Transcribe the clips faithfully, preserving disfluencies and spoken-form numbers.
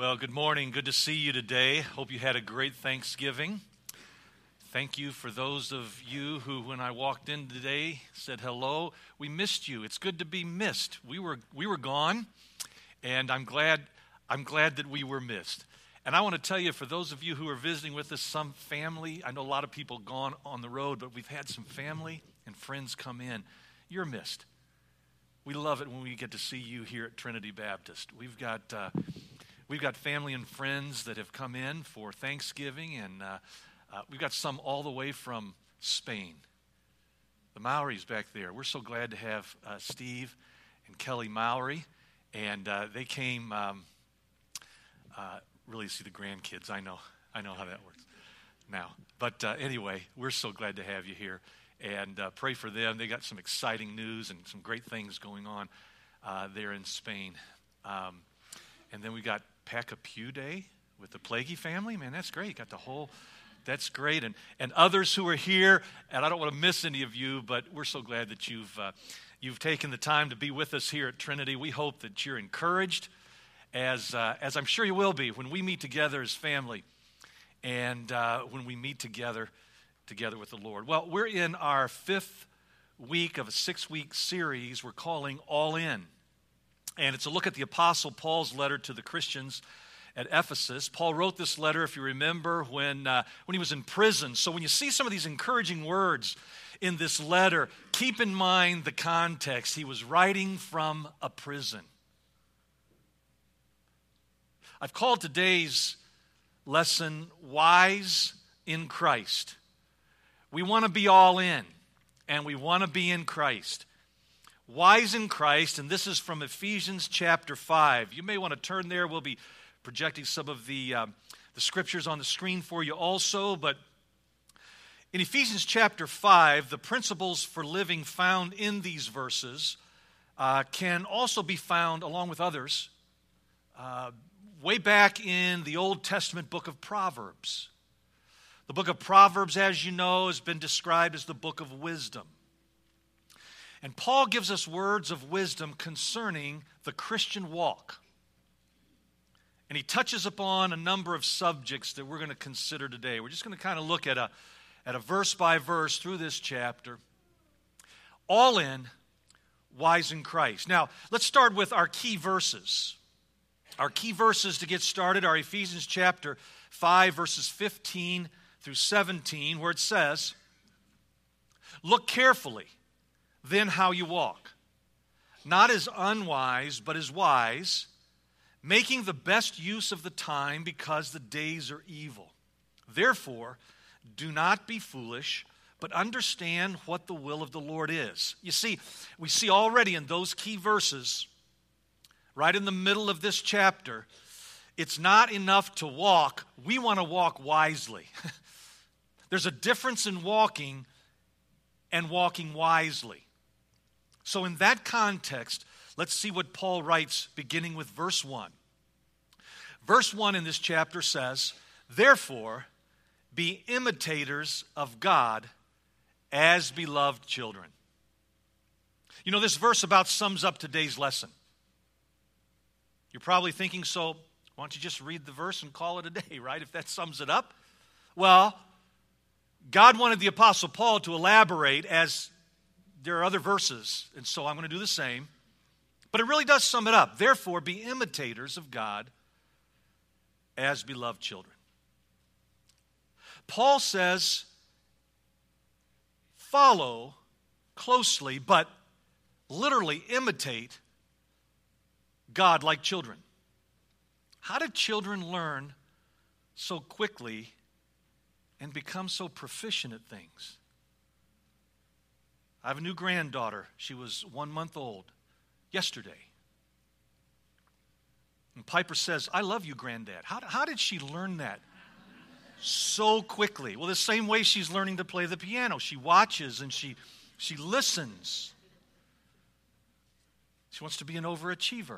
Well, good morning. Good to see you today. Hope you had a great Thanksgiving. Thank you for those of you who, when I walked in today, said hello. We missed you. It's good to be missed. We were we were gone, and I'm glad I'm glad that we were missed. And I want to tell you, for those of you who are visiting with us, some family, I know a lot of people gone on the road, but we've had some family and friends come in. You're missed. We love it when we get to see you here at Trinity Baptist. We've got uh, we've got family and friends that have come in for Thanksgiving, and uh, uh, we've got some all the way from Spain. The Maoris back there. We're so glad to have uh, Steve and Kelly Maori, and uh, they came um, uh, really to see the grandkids. I know, I know how that works now. But uh, anyway, we're so glad to have you here. And uh, pray for them. They got some exciting news and some great things going on uh, there in Spain. Um, and then we got Pack-a-Pew Day with the Plaguey family. Man, that's great. Got the whole, that's great. And and others who are here, and I don't want to miss any of you, but we're so glad that you've uh, you've taken the time to be with us here at Trinity. We hope that you're encouraged, as uh, as I'm sure you will be when we meet together as family, and uh, when we meet together. together with the Lord. Well, we're in our fifth week of a six-week series we're calling All In. And it's a look at the Apostle Paul's letter to the Christians at Ephesus. Paul wrote this letter, if you remember, when, uh, when he was in prison. So when you see some of these encouraging words in this letter, keep in mind the context. He was writing from a prison. I've called today's lesson, Wise in Christ. We want to be all in, and we want to be in Christ. Wise in Christ, and this is from Ephesians chapter five. You may want to turn there. We'll be projecting some of the, uh, the scriptures on the screen for you also. But in Ephesians chapter five, the principles for living found in these verses uh, can also be found, along with others, uh, way back in the Old Testament book of Proverbs. The book of Proverbs, as you know, has been described as the book of wisdom. And Paul gives us words of wisdom concerning the Christian walk. And he touches upon a number of subjects that we're going to consider today. We're just going to kind of look at a, at a verse by verse through this chapter. All in, wise in Christ. Now, let's start with our key verses. Our key verses to get started are Ephesians chapter five, verses fifteen through seventeen, where it says, "Look carefully, then how you walk, not as unwise, but as wise, making the best use of the time, because the days are evil. Therefore, do not be foolish, but understand what the will of the Lord is." You see, we see already in those key verses, right in the middle of this chapter, it's not enough to walk. We want to walk wisely. There's a difference in walking and walking wisely. So in that context, let's see what Paul writes beginning with verse one. Verse one in this chapter says, "Therefore, be imitators of God as beloved children." You know, this verse about sums up today's lesson. You're probably thinking, so why don't you just read the verse and call it a day, right? If that sums it up. Well, God wanted the Apostle Paul to elaborate, as there are other verses, and so I'm going to do the same. But it really does sum it up. Therefore, be imitators of God as beloved children. Paul says, follow closely, but literally imitate God like children. How did children learn so quickly and become so proficient at things? I have a new granddaughter. She was one month old yesterday. And Piper says, "I love you, Granddad." How, how did she learn that so quickly? Well, the same way she's learning to play the piano. She watches and she, she listens. She wants to be an overachiever.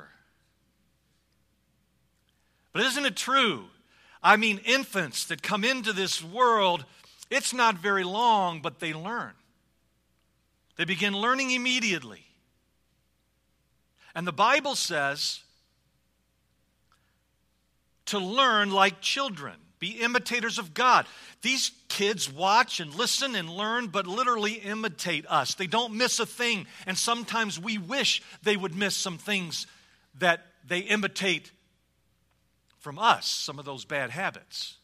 But isn't it true? I mean, infants that come into this world, it's not very long, but they learn. They begin learning immediately. And the Bible says to learn like children. Be imitators of God. These kids watch and listen and learn, but literally imitate us. They don't miss a thing. And sometimes we wish they would miss some things that they imitate from us, some of those bad habits.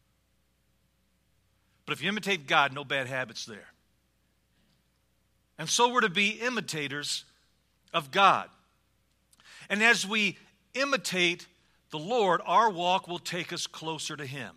But if you imitate God, no bad habits there. And so we're to be imitators of God. And as we imitate the Lord, our walk will take us closer to Him.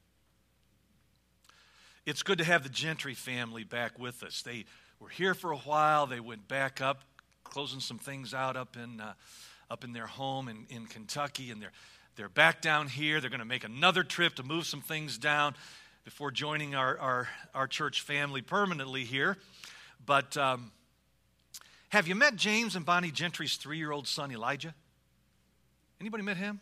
It's good to have the Gentry family back with us. They were here for a while. They went back up, closing some things out up in uh, up in their home in, in Kentucky, and they're they're back down here. They're going to make another trip to move some things down before joining our our, our church family permanently here. But um, have you met James and Bonnie Gentry's three-year-old son, Elijah? Anybody met him?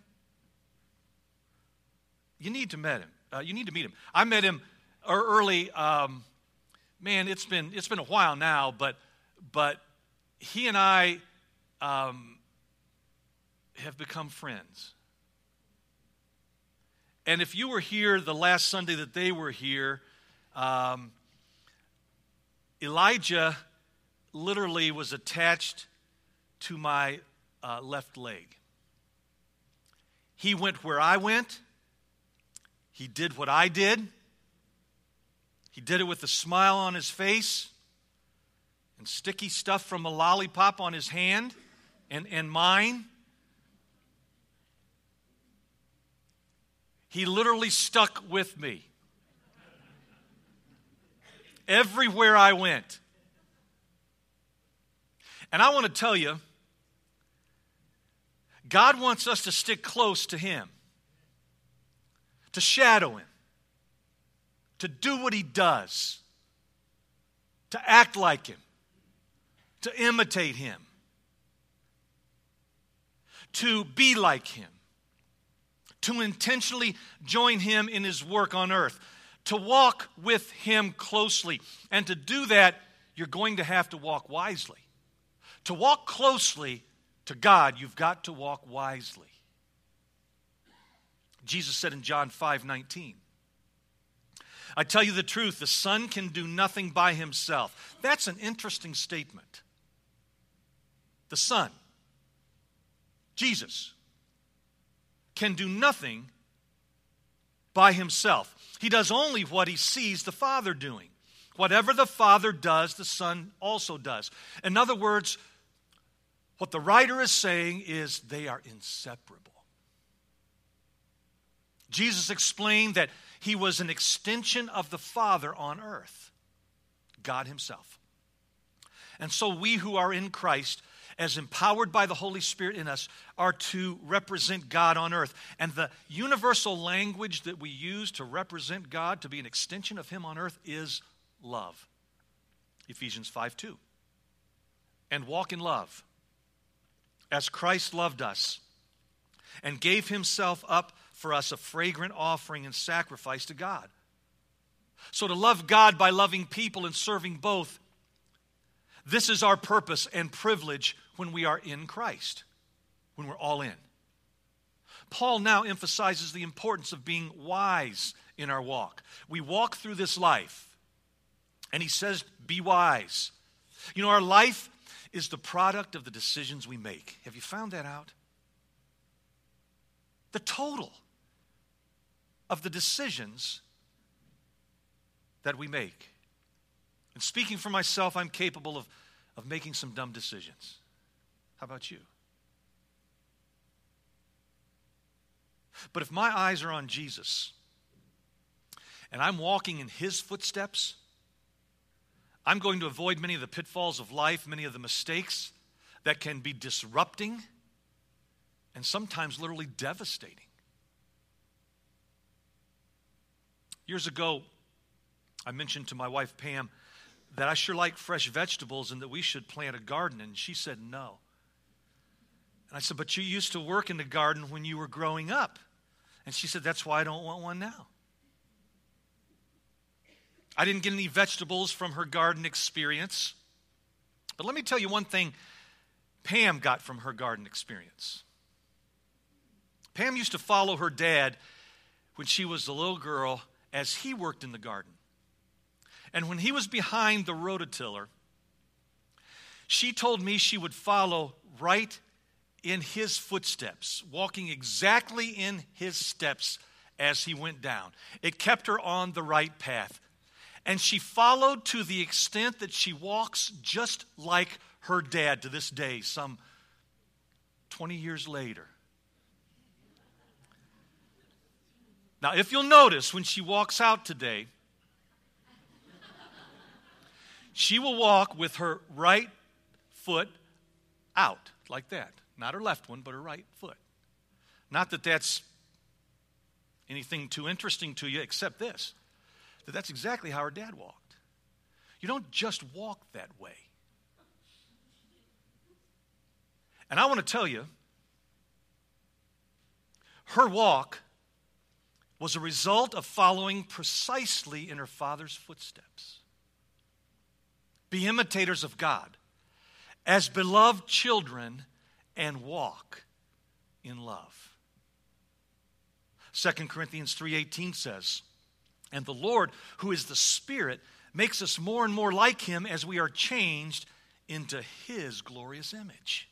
You need to meet him. Uh, you need to meet him. I met him early. Um, man, it's been it's been a while now, but but he and I um, have become friends. And if you were here the last Sunday that they were here, um, Elijah literally was attached to my uh, left leg. He went where I went. He did what I did. He did it with a smile on his face and sticky stuff from a lollipop on his hand and, and mine. He literally stuck with me everywhere I went. And I want to tell you, God wants us to stick close to Him, to shadow Him, to do what He does, to act like Him, to imitate Him, to be like Him, to intentionally join Him in His work on earth, to walk with Him closely. And to do that, you're going to have to walk wisely. To walk closely to God, you've got to walk wisely. Jesus said in John five nineteen, I tell you the truth, the Son can do nothing by Himself. That's an interesting statement. The Son, Jesus, can do nothing by Himself. He does only what He sees the Father doing. Whatever the Father does, the Son also does. In other words, what the writer is saying is they are inseparable. Jesus explained that He was an extension of the Father on earth, God Himself. And so we who are in Christ, as empowered by the Holy Spirit in us, are to represent God on earth. And the universal language that we use to represent God, to be an extension of Him on earth, is love. Ephesians five two. And walk in love, as Christ loved us and gave Himself up for us, a fragrant offering and sacrifice to God. So to love God by loving people and serving both, this is our purpose and privilege when we are in Christ, when we're all in. Paul now emphasizes the importance of being wise in our walk. We walk through this life, and he says, be wise. You know, our life is the product of the decisions we make. Have you found that out? The total of the decisions that we make. And speaking for myself, I'm capable of, of making some dumb decisions. How about you? But if my eyes are on Jesus and I'm walking in His footsteps, I'm going to avoid many of the pitfalls of life, many of the mistakes that can be disrupting and sometimes literally devastating. Years ago, I mentioned to my wife, Pam, that I sure like fresh vegetables and that we should plant a garden, and she said no. And I said, but you used to work in the garden when you were growing up. And she said, that's why I don't want one now. I didn't get any vegetables from her garden experience. But let me tell you one thing Pam got from her garden experience. Pam used to follow her dad when she was a little girl as he worked in the garden. And when he was behind the rototiller, she told me she would follow right in his footsteps, walking exactly in his steps as he went down. It kept her on the right path. And she followed to the extent that she walks just like her dad to this day, some twenty years later. Now, if you'll notice, when she walks out today, she will walk with her right foot out, like that. Not her left one, but her right foot. Not that that's anything too interesting to you, except this, that that's exactly how her dad walked. You don't just walk that way. And I want to tell you, her walk was a result of following precisely in her father's footsteps. Be imitators of God as beloved children and walk in love. Second Corinthians three eighteen says, "And the Lord, who is the Spirit, makes us more and more like Him as we are changed into His glorious image."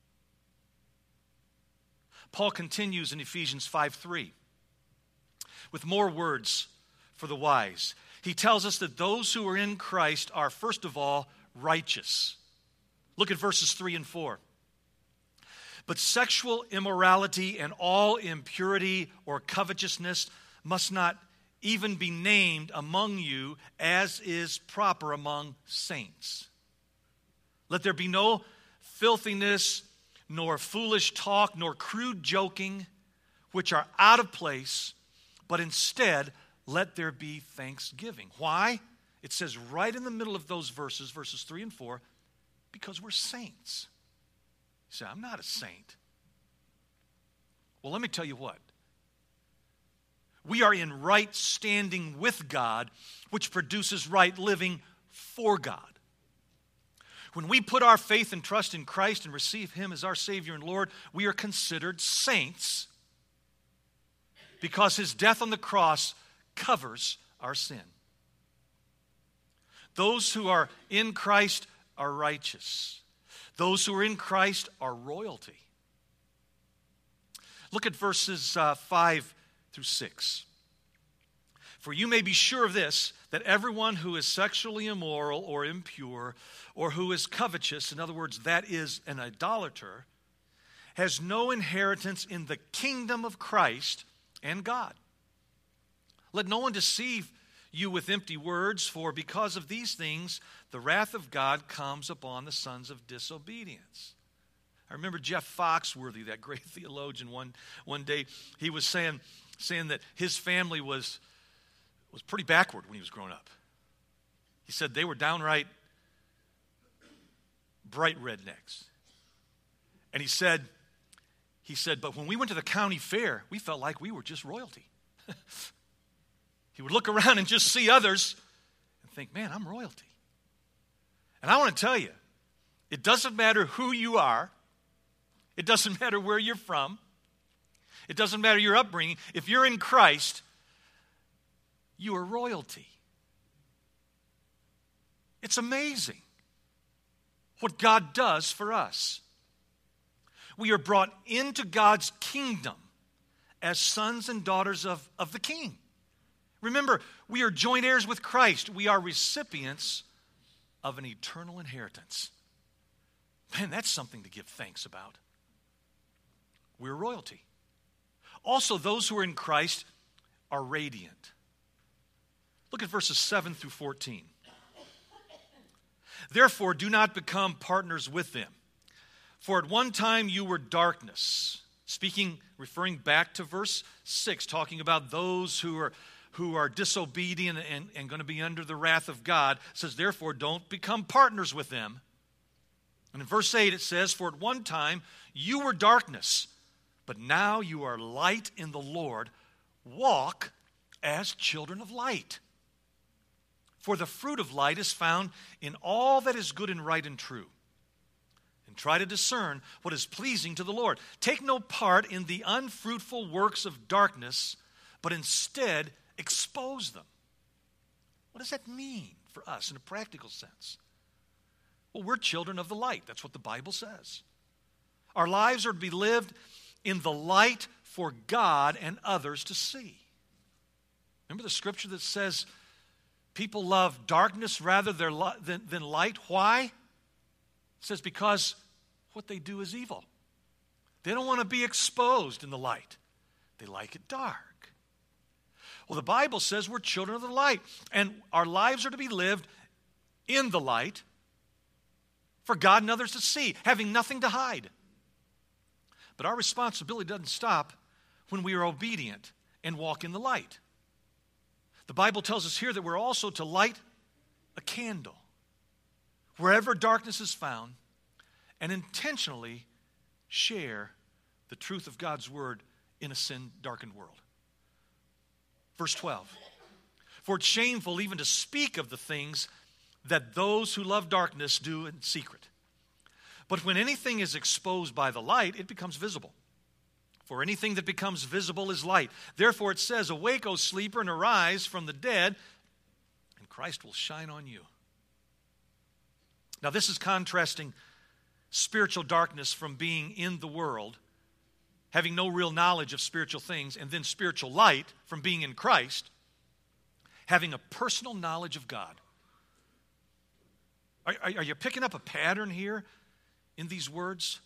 Paul continues in Ephesians five three with more words for the wise. He tells us that those who are in Christ are, first of all, righteous. Look at verses three and four. "But sexual immorality and all impurity or covetousness must not even be named among you as is proper among saints. Let there be no filthiness, nor foolish talk, nor crude joking, which are out of place, but instead let there be thanksgiving." Why? It says right in the middle of those verses, verses three and four, because we're saints. You say, "I'm not a saint." Well, let me tell you what. We are in right standing with God, which produces right living for God. When we put our faith and trust in Christ and receive Him as our Savior and Lord, we are considered saints because His death on the cross covers our sin. Those who are in Christ are righteous. Those who are in Christ are royalty. Look at verses uh, five through six. "For you may be sure of this, that everyone who is sexually immoral or impure, or who is covetous," in other words, that is an idolater, "has no inheritance in the kingdom of Christ and God. Let no one deceive you with empty words, for because of these things the wrath of God comes upon the sons of disobedience." I remember Jeff Foxworthy, that great theologian, one, one day he was saying, saying that his family was, was pretty backward when he was growing up. He said they were downright bright rednecks. And he said, he said, but when we went to the county fair, we felt like we were just royalty. He would look around and just see others and think, man, I'm royalty. And I want to tell you, it doesn't matter who you are. It doesn't matter where you're from. It doesn't matter your upbringing. If you're in Christ, you are royalty. It's amazing what God does for us. We are brought into God's kingdom as sons and daughters of, of the King. Remember, we are joint heirs with Christ. We are recipients of an eternal inheritance. Man, that's something to give thanks about. We're royalty. Also, those who are in Christ are radiant. Look at verses seven through fourteen. "Therefore, do not become partners with them. For at one time you were darkness." Speaking, referring back to verse six, talking about those who are who are disobedient and, and going to be under the wrath of God. It says, therefore, don't become partners with them. And in verse eight it says, "For at one time you were darkness, but now you are light in the Lord. Walk as children of light. For the fruit of light is found in all that is good and right and true, in try to discern what is pleasing to the Lord. Take no part in the unfruitful works of darkness, but instead expose them. What does that mean for us in a practical sense? Well, we're children of the light. That's what the Bible says. Our lives are to be lived in the light for God and others to see. Remember the scripture that says people love darkness rather than, than light? Why? It says because what they do is evil. They don't want to be exposed in the light. They like it dark. Well, the Bible says we're children of the light, and our lives are to be lived in the light for God and others to see, having nothing to hide. But our responsibility doesn't stop when we are obedient and walk in the light. The Bible tells us here that we're also to light a candle wherever darkness is found and intentionally share the truth of God's word in a sin-darkened world. Verse twelve, for it's shameful even to speak of the things that those who love darkness do in secret. But when anything is exposed by the light, it becomes visible. For anything that becomes visible is light. Therefore it says, awake, O sleeper, and arise from the dead, and Christ will shine on you. Now this is contrasting spiritual darkness from being in the world, having no real knowledge of spiritual things, and then spiritual light from being in Christ, having a personal knowledge of God. Are, are, are you picking up a pattern here in these words?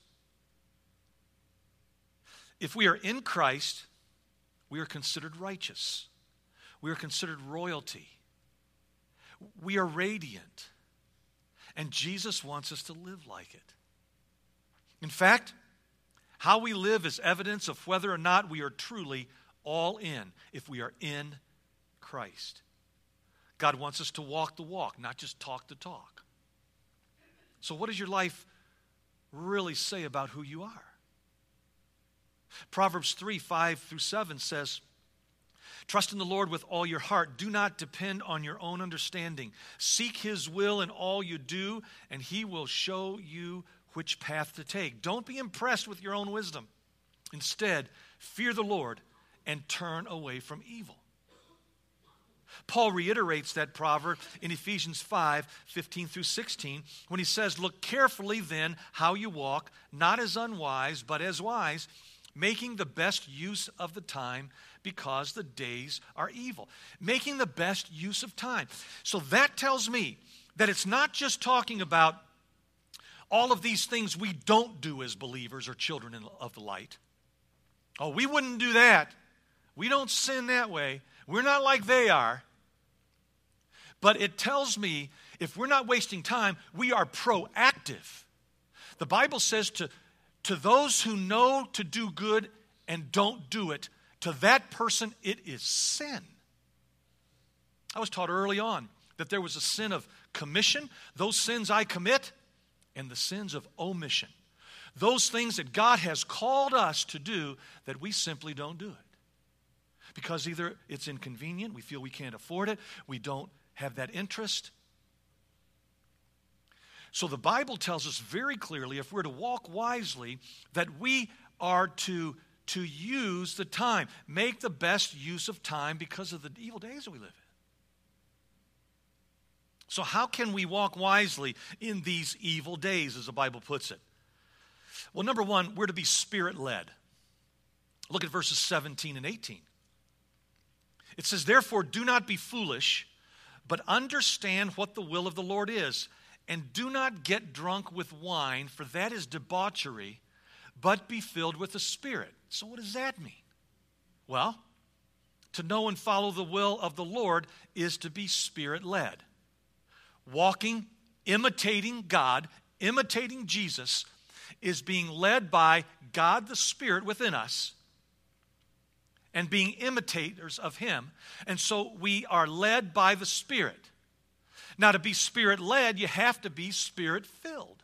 If we are in Christ, we are considered righteous. We are considered royalty. We are radiant. And Jesus wants us to live like it. In fact, how we live is evidence of whether or not we are truly all in, if we are in Christ. God wants us to walk the walk, not just talk the talk. So what does your life really say about who you are? Proverbs three, five through seven says, trust in the Lord with all your heart. Do not depend on your own understanding. Seek his will in all you do, and he will show you which path to take. Don't be impressed with your own wisdom. Instead, fear the Lord and turn away from evil. Paul reiterates that proverb in Ephesians five, fifteen through sixteen, when he says, look carefully then how you walk, not as unwise, but as wise, making the best use of the time because the days are evil. Making the best use of time. So that tells me that it's not just talking about all of these things we don't do as believers or children of the light. Oh, we wouldn't do that. We don't sin that way. We're not like they are. But it tells me if we're not wasting time, we are proactive. The Bible says to, to those who know to do good and don't do it, to that person it is sin. I was taught early on that there was a sin of commission, those sins I commit, and the sins of omission. Those things that God has called us to do that we simply don't do it. Because either it's inconvenient, we feel we can't afford it, we don't have that interest. So the Bible tells us very clearly, if we're to walk wisely, that we are to, to use the time. Make the best use of time because of the evil days that we live in. So how can we walk wisely in these evil days, as the Bible puts it? Well, number one, we're to be Spirit-led. Look at verses seventeen and eighteen. It says, therefore, do not be foolish, but understand what the will of the Lord is. And do not get drunk with wine, for that is debauchery, but be filled with the Spirit. So what does that mean? Well, to know and follow the will of the Lord is to be Spirit-led. Walking, imitating God, imitating Jesus, is being led by God the Spirit within us and being imitators of Him. And so we are led by the Spirit. Now, to be Spirit-led, you have to be Spirit-filled.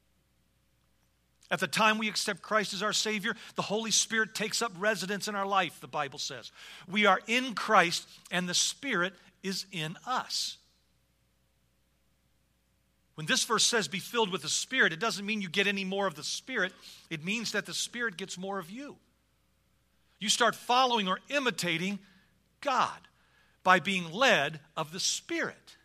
At the time we accept Christ as our Savior, the Holy Spirit takes up residence in our life, the Bible says. We are in Christ, and the Spirit is in us. When this verse says be filled with the Spirit, it doesn't mean you get any more of the Spirit. It means that the Spirit gets more of you. You start following or imitating God by being led of the Spirit.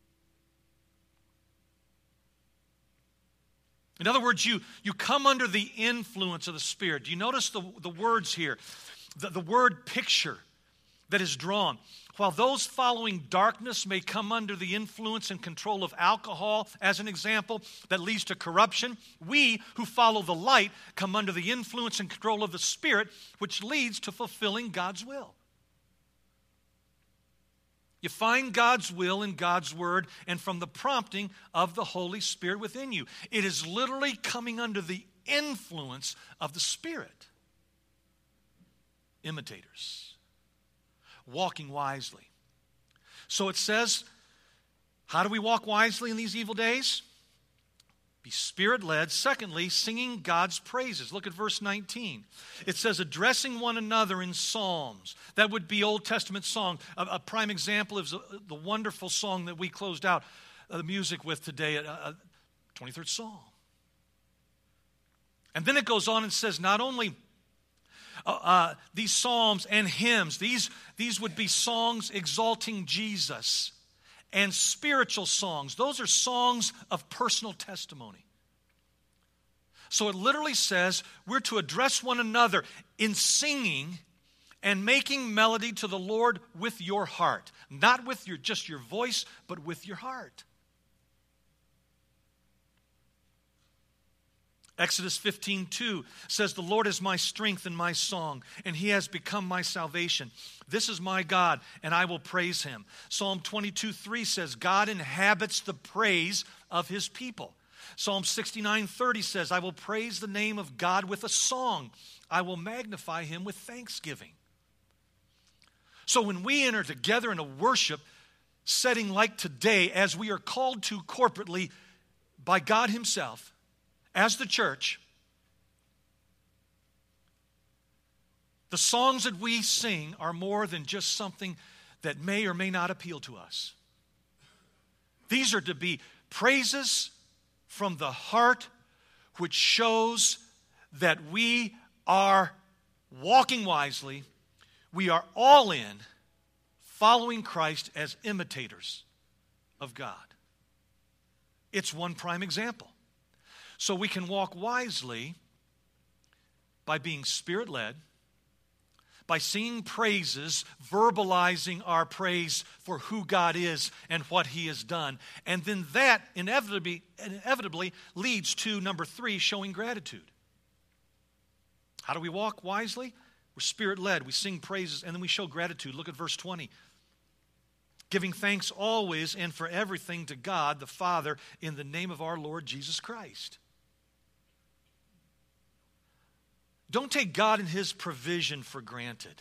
In other words, you, you come under the influence of the Spirit. Do you notice the, the words here? The, the word picture that is drawn. While those following darkness may come under the influence and control of alcohol, as an example, that leads to corruption, we who follow the light come under the influence and control of the Spirit, which leads to fulfilling God's will. You find God's will in God's Word and from the prompting of the Holy Spirit within you. It is literally coming under the influence of the Spirit. Imitators. Walking wisely. So it says, how do we walk wisely in these evil days? Be Spirit-led. Secondly, singing God's praises. Look at verse nineteen. It says, addressing one another in psalms. That would be Old Testament song. A, a prime example is the wonderful song that we closed out the music with today, a twenty-third Psalm. And then it goes on and says, not only Uh, uh, these psalms and hymns, these, these would be songs exalting Jesus, and spiritual songs. Those are songs of personal testimony. So it literally says we're to address one another in singing and making melody to the Lord with your heart. Not with your just your voice, but with your heart. Exodus fifteen two says, the Lord is my strength and my song, and he has become my salvation. This is my God, and I will praise him. Psalm twenty-two three says, God inhabits the praise of his people. Psalm sixty-nine thirty says, I will praise the name of God with a song. I will magnify him with thanksgiving. So when we enter together in a worship setting like today, as we are called to corporately by God himself, as the church, the songs that we sing are more than just something that may or may not appeal to us. These are to be praises from the heart, which shows that we are walking wisely, we are all in, following Christ as imitators of God. It's one prime example. So we can walk wisely by being Spirit-led, by singing praises, verbalizing our praise for who God is and what he has done. And then that inevitably, inevitably leads to, number three, showing gratitude. How do we walk wisely? We're Spirit-led. We sing praises, and then we show gratitude. Look at verse twenty. Giving thanks always and for everything to God the Father in the name of our Lord Jesus Christ. Don't take God and his provision for granted.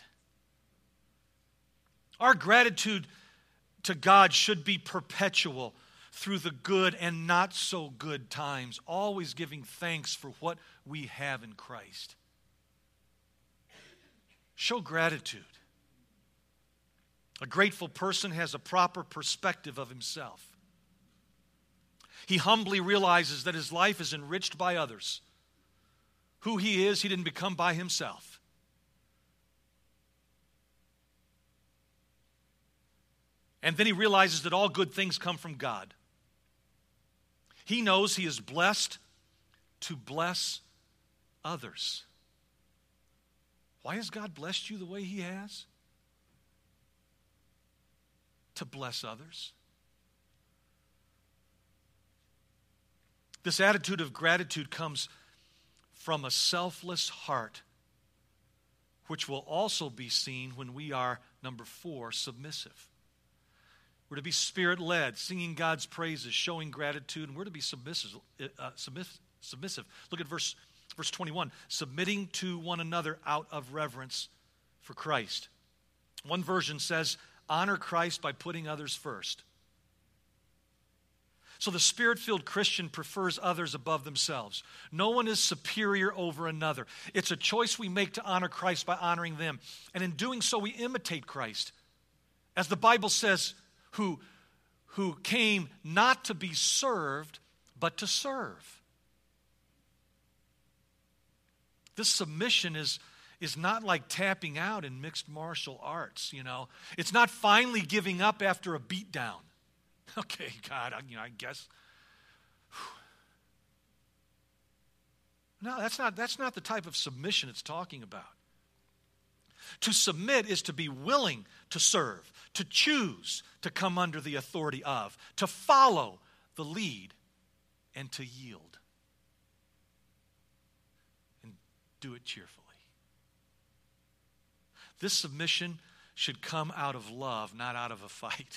Our gratitude to God should be perpetual through the good and not so good times, always giving thanks for what we have in Christ. Show gratitude. A grateful person has a proper perspective of himself. He humbly realizes that his life is enriched by others. Who he is, he didn't become by himself. And then he realizes that all good things come from God. He knows he is blessed to bless others. Why has God blessed you the way he has? To bless others. This attitude of gratitude comes from a selfless heart, which will also be seen when we are, number four, submissive. We're to be Spirit-led, singing God's praises, showing gratitude, and we're to be submissive. Uh, submiss- submissive. Look at verse, verse twenty-one. Submitting to one another out of reverence for Christ. One version says, honor Christ by putting others first. So the Spirit-filled Christian prefers others above themselves. No one is superior over another. It's a choice we make to honor Christ by honoring them. And in doing so, we imitate Christ. As the Bible says, who, who came not to be served, but to serve. This submission is, is not like tapping out in mixed martial arts, you know. It's not finally giving up after a beatdown. Okay, God, I, you know, I guess. No, that's not, that's not the type of submission it's talking about. To submit is to be willing to serve, to choose to come under the authority of, to follow the lead, and to yield. And do it cheerfully. This submission should come out of love, not out of a fight.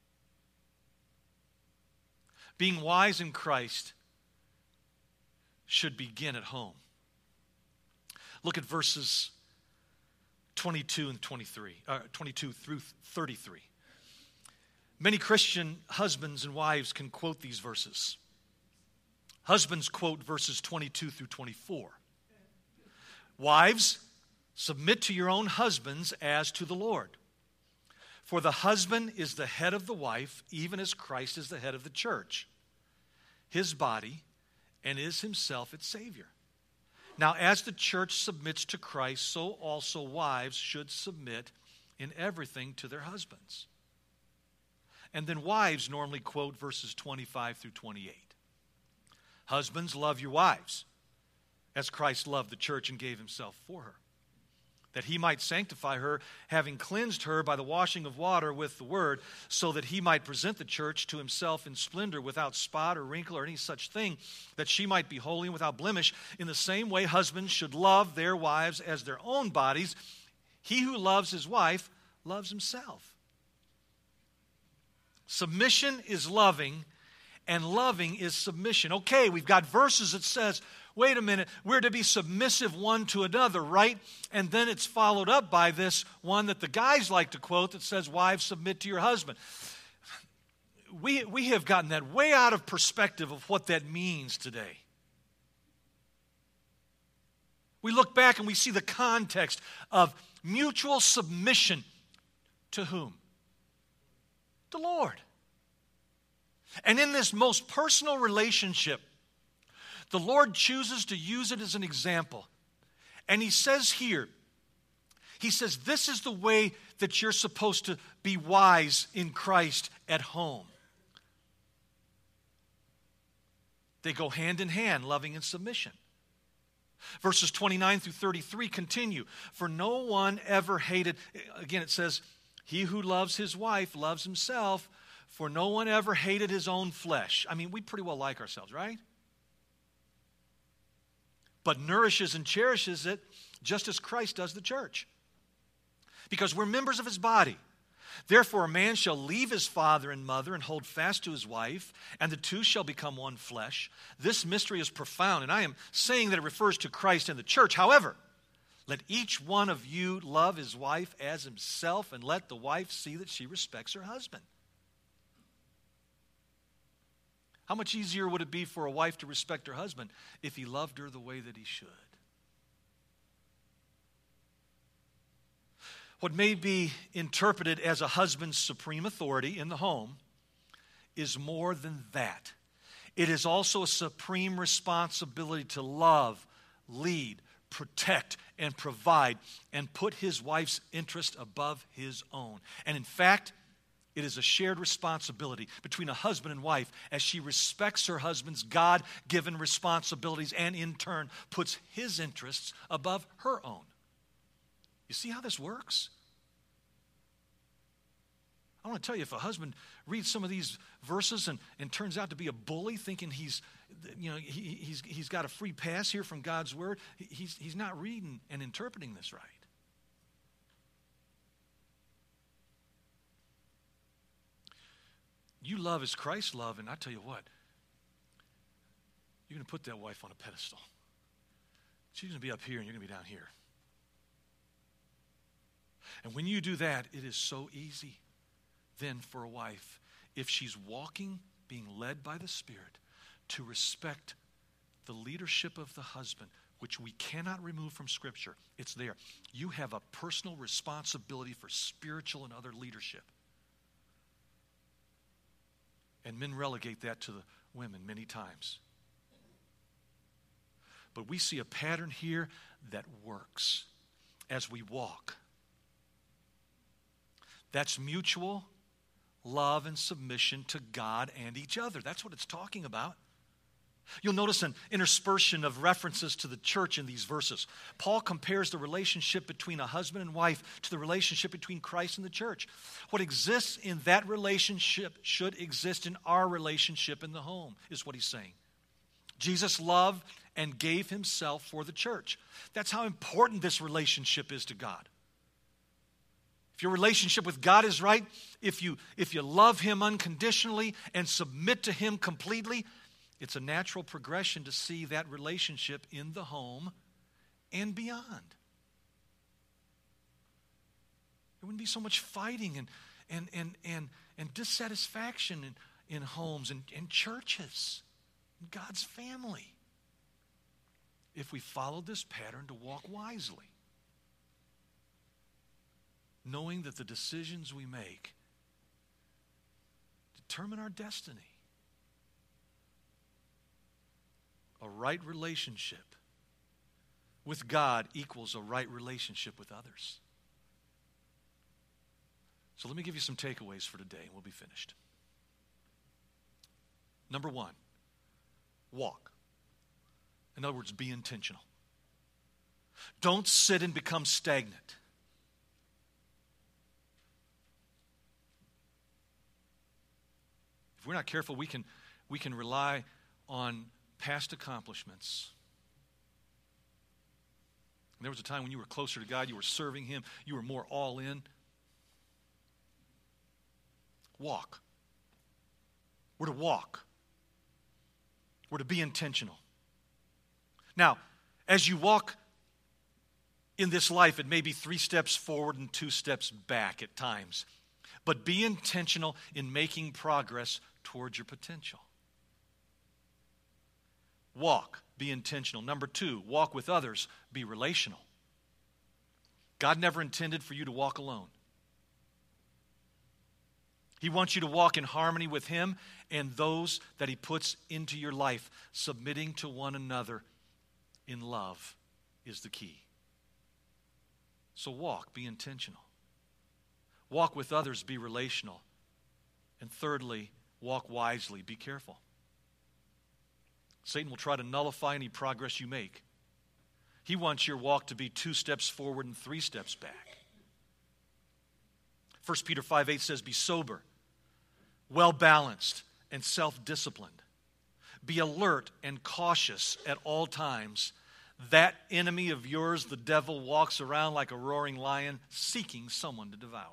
Being wise in Christ should begin at home. Look at verses twenty-two and twenty-three, uh, twenty-two through thirty-three. Many Christian husbands and wives can quote these verses. Husbands quote verses twenty-two through twenty-four. Wives, submit to your own husbands as to the Lord. For the husband is the head of the wife, even as Christ is the head of the church, his body, and is himself its Savior. Now, as the church submits to Christ, so also wives should submit in everything to their husbands. And then wives normally quote verses twenty-five through twenty-eight. Husbands, love your wives, as Christ loved the church and gave himself for her, that he might sanctify her, having cleansed her by the washing of water with the word, so that he might present the church to himself in splendor, without spot or wrinkle or any such thing, that she might be holy and without blemish. In the same way, husbands should love their wives as their own bodies. He who loves his wife loves himself. Submission is loving, and loving is submission. Okay, we've got verses that says, wait a minute, we're to be submissive one to another, right? And then it's followed up by this one that the guys like to quote that says, wives, submit to your husband. We, we have gotten that way out of perspective of what that means today. We look back and we see the context of mutual submission to whom? The Lord. And in this most personal relationship, the Lord chooses to use it as an example. And he says here, he says, this is the way that you're supposed to be wise in Christ at home. They go hand in hand, loving and submission. Verses twenty-nine through thirty-three continue. For no one ever hated, again it says, he who loves his wife loves himself, for no one ever hated his own flesh. I mean, we pretty well like ourselves, right? But nourishes and cherishes it just as Christ does the church. Because we're members of his body. Therefore, a man shall leave his father and mother and hold fast to his wife, and the two shall become one flesh. This mystery is profound, and I am saying that it refers to Christ and the church. However, let each one of you love his wife as himself, and let the wife see that she respects her husband. How much easier would it be for a wife to respect her husband if he loved her the way that he should? What may be interpreted as a husband's supreme authority in the home is more than that. It is also a supreme responsibility to love, lead, protect, and provide, and put his wife's interest above his own. And in fact, it is a shared responsibility between a husband and wife as she respects her husband's God-given responsibilities and in turn puts his interests above her own. You see how this works? I want to tell you, if a husband reads some of these verses and, and turns out to be a bully, thinking he's, you know, he, he's, he's got a free pass here from God's word, he's, he's not reading and interpreting this right. You love as Christ loved, and I tell you what, you're going to put that wife on a pedestal. She's going to be up here, and you're going to be down here. And when you do that, it is so easy then for a wife, if she's walking, being led by the Spirit, to respect the leadership of the husband, which we cannot remove from Scripture. It's there. You have a personal responsibility for spiritual and other leadership. And men relegate that to the women many times. But we see a pattern here that works as we walk. That's mutual love and submission to God and each other. That's what it's talking about. You'll notice an interspersion of references to the church in these verses. Paul compares the relationship between a husband and wife to the relationship between Christ and the church. What exists in that relationship should exist in our relationship in the home, is what he's saying. Jesus loved and gave himself for the church. That's how important this relationship is to God. If your relationship with God is right, if you, if you love him unconditionally and submit to him completely, it's a natural progression to see that relationship in the home and beyond. There wouldn't be so much fighting and, and, and, and, and dissatisfaction in, in homes and, and churches, in God's family, if we followed this pattern to walk wisely, knowing that the decisions we make determine our destiny. A right relationship with God equals a right relationship with others. So let me give you some takeaways for today and we'll be finished. Number one, walk. In other words, be intentional. Don't sit and become stagnant. If we're not careful, we can, we can rely on past accomplishments. And there was a time when you were closer to God, you were serving him, you were more all in. Walk. We're to walk. We're to be intentional. Now, as you walk in this life, it may be three steps forward and two steps back at times. But be intentional in making progress towards your potential. Walk, be intentional. Number two, walk with others, be relational. God never intended for you to walk alone. He wants you to walk in harmony with him and those that he puts into your life. Submitting to one another in love is the key. So walk, be intentional. Walk with others, be relational. And thirdly, walk wisely, be careful. Satan will try to nullify any progress you make. He wants your walk to be two steps forward and three steps back. First Peter five eight says, be sober, well-balanced, and self-disciplined. Be alert and cautious at all times. That enemy of yours, the devil, walks around like a roaring lion, seeking someone to devour.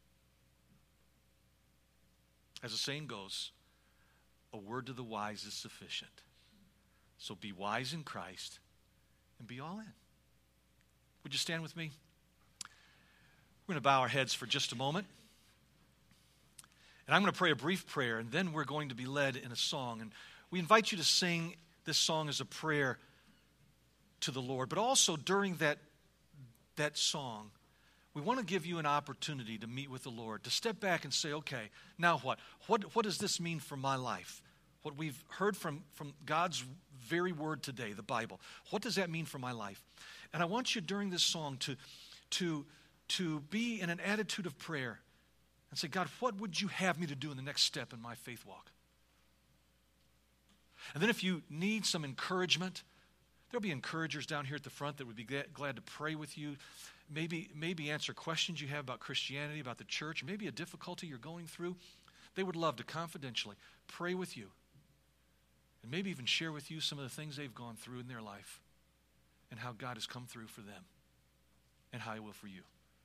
As the saying goes, a word to the wise is sufficient. So be wise in Christ and be all in. Would you stand with me? We're going to bow our heads for just a moment. And I'm going to pray a brief prayer, and then we're going to be led in a song. And we invite you to sing this song as a prayer to the Lord. But also during that, that song, we want to give you an opportunity to meet with the Lord, to step back and say, okay, now what? What, what does this mean for my life? What we've heard from, from God's very word today, the Bible. What does that mean for my life? And I want you during this song to, to, to be in an attitude of prayer and say, God, what would you have me to do in the next step in my faith walk? And then if you need some encouragement, there'll be encouragers down here at the front that would be glad to pray with you. Maybe, maybe answer questions you have about Christianity, about the church, maybe a difficulty you're going through. They would love to confidentially pray with you and maybe even share with you some of the things they've gone through in their life and how God has come through for them and how he will for you.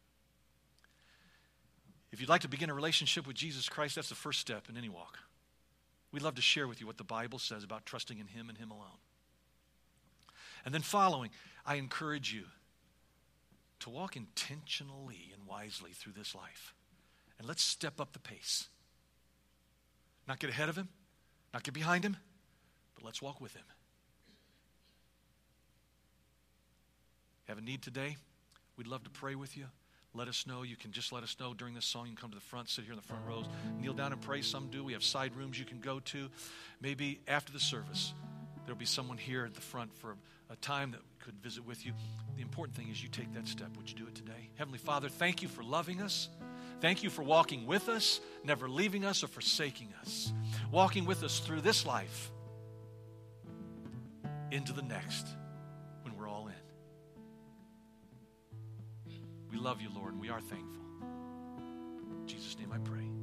If you'd like to begin a relationship with Jesus Christ, that's the first step in any walk. We'd love to share with you what the Bible says about trusting in him and him alone. And then following, I encourage you to walk intentionally and wisely through this life. And let's step up the pace. Not get ahead of him, not get behind him, but let's walk with him. Have a need today? We'd love to pray with you. let us know. You can just let us know during this song. You can come to the front, sit here in the front rows, kneel down and pray. Some do. We have side rooms you can go to. Maybe after the service, there'll be someone here at the front for a time that could visit with you. The important thing is you take that step. Would you do it today? Heavenly Father, thank you for loving us. Thank you for walking with us, never leaving us or forsaking us. Walking with us through this life into the next when we're all in. We love you, Lord, and we are thankful. In Jesus' name I pray.